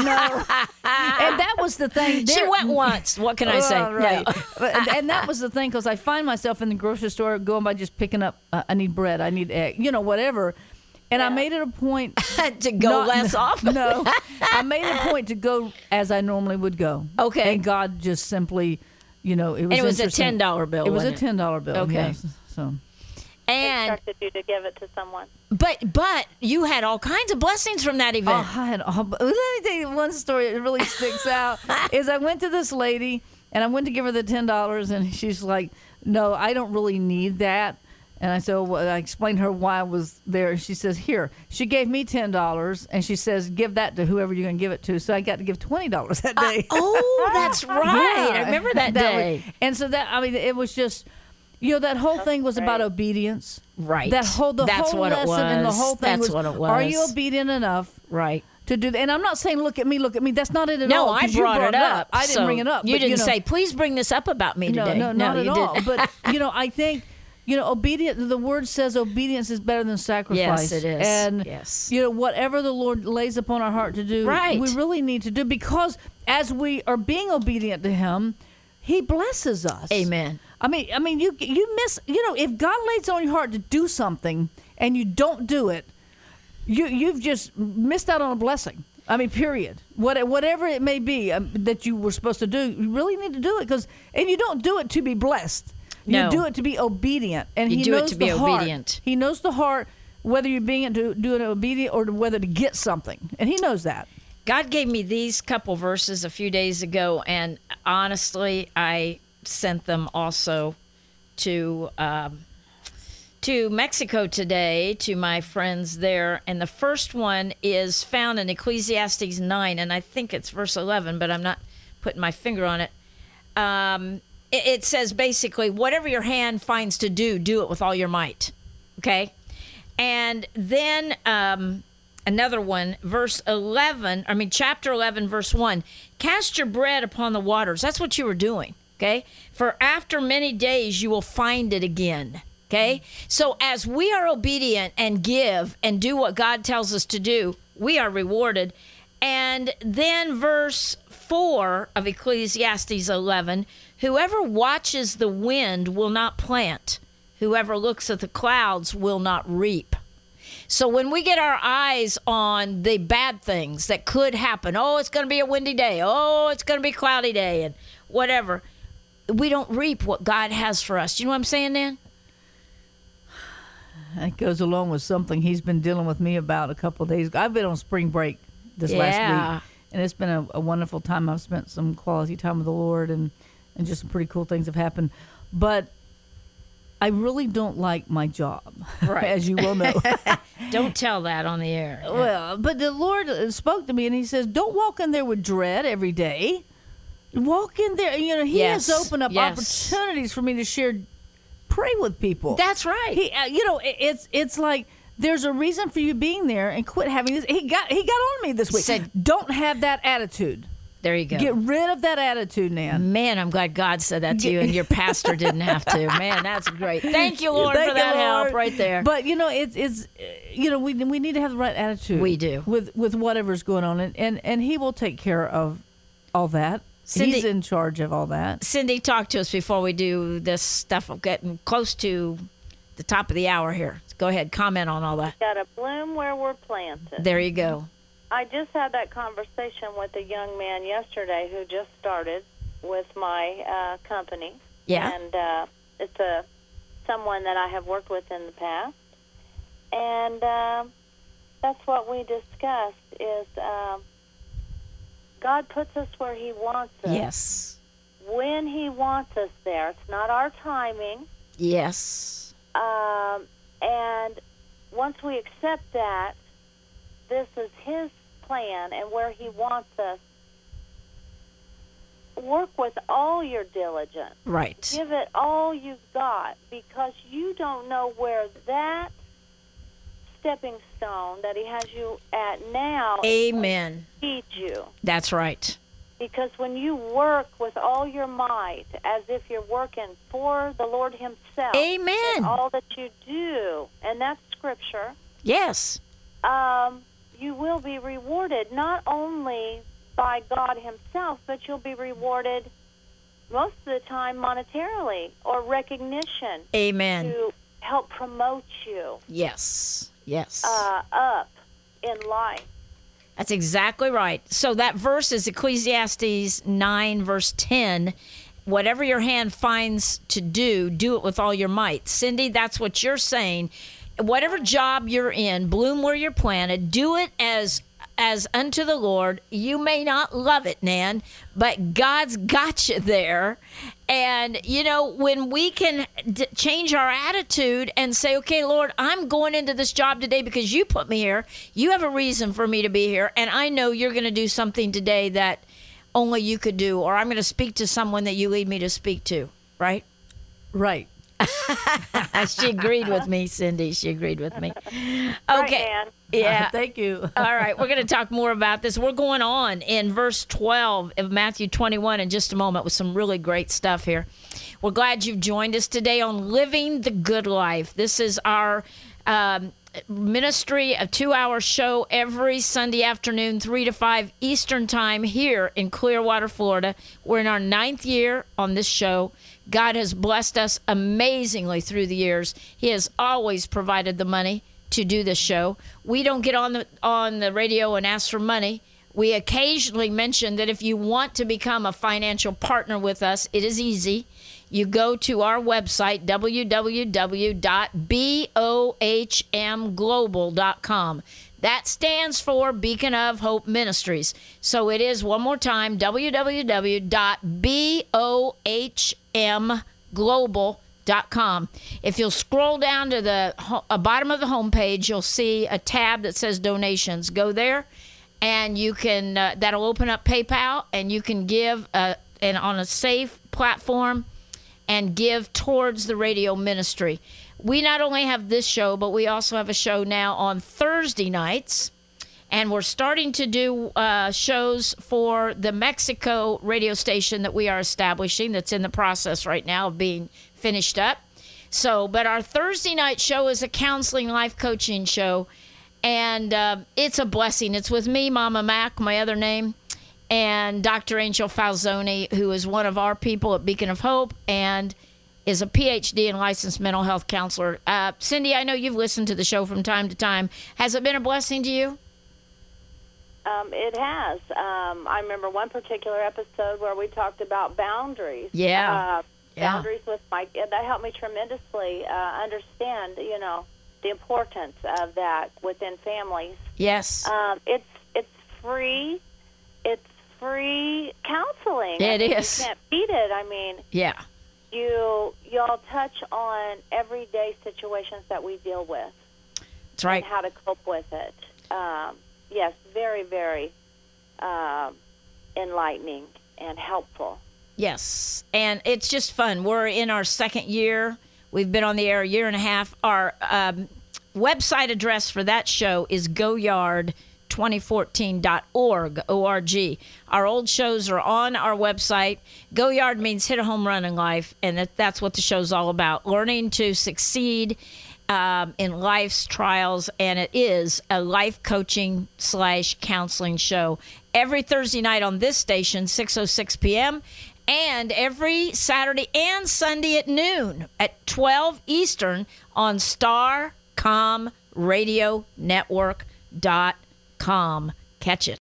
And that was the thing. She There- went once. What can I say? Oh, right. No. But- and that was the thing because I find myself in the grocery store going by just picking up, uh, I need bread, I need egg, you know, whatever. And I made it a point to go not- less often. No, I made it a point to go as I normally would go. Okay. And God just simply, you know, it was. And it was a interesting. ten dollar bill, It was a wasn't it? ten dollar bill. Okay. Yes. So. And Instructed you to give it to someone. but but you had all kinds of blessings from that Oh, event. I had all, but let me tell you one story that really sticks out. Is I went to this lady and I went to give her the ten dollars and she's like, "No, I don't really need that." And I said, well, I explained to her why I was there. And she says, "Here." She gave me ten dollars and she says, "Give that to whoever you're going to give it to." So I got to give twenty dollars that day. Oh, that's right. Yeah. I remember that, was- day. and so that, I mean, it was just, you know, that whole thing was about obedience. Right. That whole, the That's whole what it lesson and the was. whole thing That's was, what it are you was. obedient enough Right. to do that? And I'm not saying, look at me, look at me. That's not it at No, all. I 'cause you brought, it up. I didn't so bring it up. You but, didn't know, say, please bring this up about me no, today. no, not you at all. didn't. But, you know, I think, you know, obedient, the word says obedience is better than sacrifice. Yes, it is. And, Yes. you know, whatever the Lord lays upon our heart to do, Right. we really need to do because as we are being obedient to Him, He blesses us. Amen. I mean, I mean, you you miss, you know, if God lays on your heart to do something and you don't do it, you you've just missed out on a blessing. I mean, period. What whatever it may be um, that you were supposed to do, you really need to do it because, and you don't do it to be blessed. You No. do it to be obedient, and You He do it knows to the be heart. obedient. He knows the heart, whether you're being to doing it obedient or to whether to get something, and He knows that. God gave me these couple verses a few days ago, and honestly, I sent them also to um, to Mexico today to my friends there. And the first one is found in Ecclesiastes nine, and I think it's verse eleven, but I'm not putting my finger on it. Um, it, it says basically, whatever your hand finds to do, do it with all your might. Okay? And then um, another one, verse eleven, I mean, chapter eleven, verse one, cast your bread upon the waters. That's what you were doing, okay? For after many days, you will find it again, okay? So as we are obedient and give and do what God tells us to do, we are rewarded. And then verse four of Ecclesiastes eleven, whoever watches the wind will not plant. Whoever looks at the clouds will not reap. So when we get our eyes on the bad things that could happen, oh, it's going to be a windy day, oh, it's going to be a cloudy day, and whatever, we don't reap what God has for us. You know what I'm saying, Nan? That goes along with something he's been dealing with me about a couple of days ago. I've been on spring break this last Yeah. week, and it's been a, a wonderful time. I've spent some quality time with the Lord, and, and just some pretty cool things have happened. But I really don't like my job, Right. as you well know. Don't tell that on the air. Well, but the Lord spoke to me, and he says, don't walk in there with dread every day. Walk in there. You know, he Yes. has opened up Yes. opportunities for me to share, pray with people. That's right. He, uh, you know, it, it's it's like there's a reason for you being there, and quit having this. He got he got on me this week. Said- Don't have that attitude. There you go. Get rid of that attitude, Nan. Man, I'm glad God said that to you, and your pastor didn't have to. Man, that's great. Thank you, Lord, Thank for you, that Lord. help right there. But you know, it's it's uh, you know we we need to have the right attitude. We do. with with whatever's going on, and and, and he will take care of all that. Cindy- He's in charge of all that. Cindy, talk to us before we do this stuff. We're getting close to the top of the hour here. Go ahead, comment on all that. Got to bloom where we're planted. There you go. I just had that conversation with a young man yesterday who just started with my uh, company. Yeah. And uh, it's a someone that I have worked with in the past. And uh, that's what we discussed is um, God puts us where he wants us. Yes. When he wants us there. It's not our timing. Yes. Um, and once we accept that, this is his plan and where he wants us, work with all your diligence. Right. Give it all you've got, because you don't know where that stepping stone that he has you at now Amen. leads you. That's right. Because when you work with all your might, as if you're working for the Lord himself, Amen. in all that you do, and that's scripture, Yes. um, you will be rewarded not only by God himself, but you'll be rewarded most of the time monetarily or recognition Amen. to help promote you Yes. Yes. uh, up in life. That's exactly right. So that verse is Ecclesiastes nine, verse ten. Whatever your hand finds to do, do it with all your might. Cindy, that's what you're saying. Whatever job you're in, bloom where you're planted. Do it as as unto the Lord. You may not love it, Nan, but God's got you there. And, you know, when we can d- change our attitude and say, okay, Lord, I'm going into this job today because you put me here. You have a reason for me to be here. And I know you're going to do something today that only you could do, or I'm going to speak to someone that you lead me to speak to, right? Right. She agreed with me, Cindy. She agreed with me. Right, Okay. Nan? Yeah. Thank you. All right, we're going to talk more about this. We're going on in verse twelve of Matthew twenty-one in just a moment with some really great stuff here. We're glad you've joined us today on Living the Good Life. This is our um, ministry, a two-hour show every Sunday afternoon, three to five Eastern Time here in Clearwater, Florida. We're in our ninth year on this show. God has blessed us amazingly through the years. He has always provided the money to do this show. We don't get on the on the radio and ask for money. We occasionally mention that if you want to become a financial partner with us, it is easy. You go to our website, w w w dot bohm global dot com. That stands for Beacon of Hope Ministries. So it is, one more time, w w w dot bohm global dot com. If you'll scroll down to the ho- uh, bottom of the homepage, you'll see a tab that says donations. Go there, and you can uh, that'll open up PayPal, and you can give uh, and on a safe platform and give towards the radio ministry. We not only have this show, but we also have a show now on Thursday nights, and we're starting to do uh, shows for the Mexico radio station that we are establishing, that's in the process right now of being finished up. So, but our Thursday night show is a counseling life coaching show, and uh, it's a blessing. It's with me, Mama Mac, my other name, and Doctor Angel Falzoni, who is one of our people at Beacon of Hope, and is a P H D and licensed mental health counselor. Uh, Cindy, I know you've listened to the show from time to time. Has it been a blessing to you? Um, it has. Um, I remember one particular episode where we talked about boundaries. Yeah. Uh, Yeah. boundaries with my, that helped me tremendously uh, understand, you know, the importance of that within families. Yes. Um, it's it's free. It's free counseling. It I mean, is. You can't beat it. I mean, Yeah. you y'all touch on everyday situations that we deal with That's right. and how to cope with it. Um, yes, very, very um, enlightening and helpful. Yes, and it's just fun. We're in our second year. We've been on the air a year and a half. Our um, website address for that show is goyard twenty fourteen dot org, O R G. Our old shows are on our website. Goyard means hit a home run in life, and that, that's what the show's all about, learning to succeed um, in life's trials, and it is a life coaching slash counseling show every Thursday night on this station, six oh six p.m., and every Saturday and Sunday at noon at twelve Eastern on Star Com Radio Network dot com. Catch it.